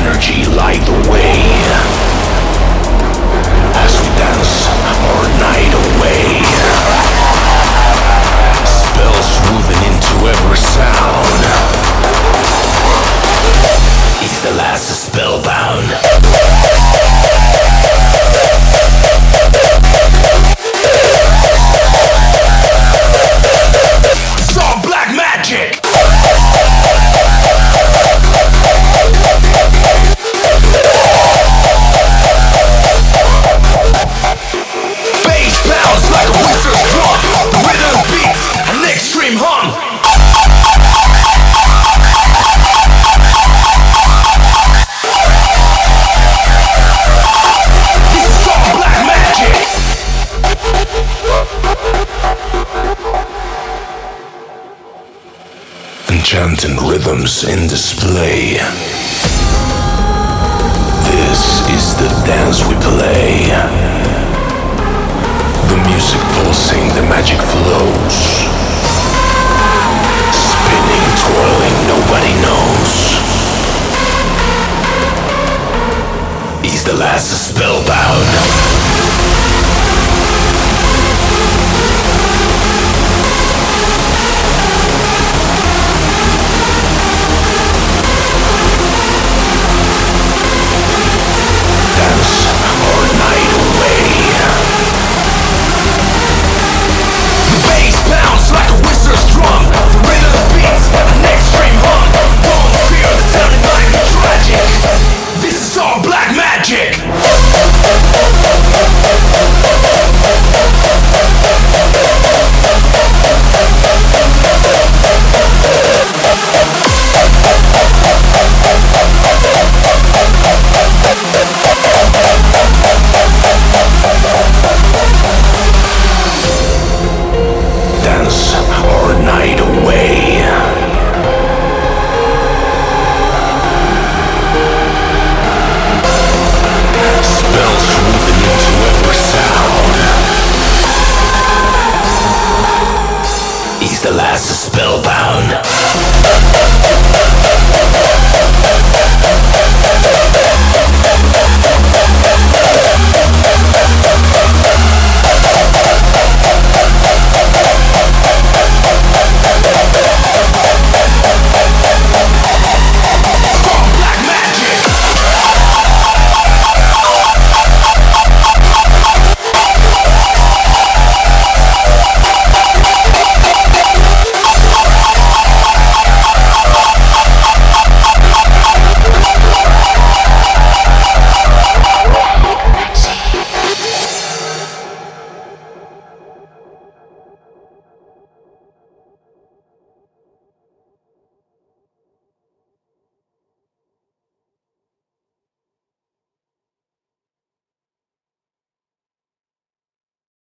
energy light the way as we dance our night away. Spells woven into every sound. He's the last spellbound. Enchanting rhythms in display. This is the dance we play. The music pulsing, the magic flows. Spinning, twirling, nobody knows. He's the last spellbound. The last spellbound.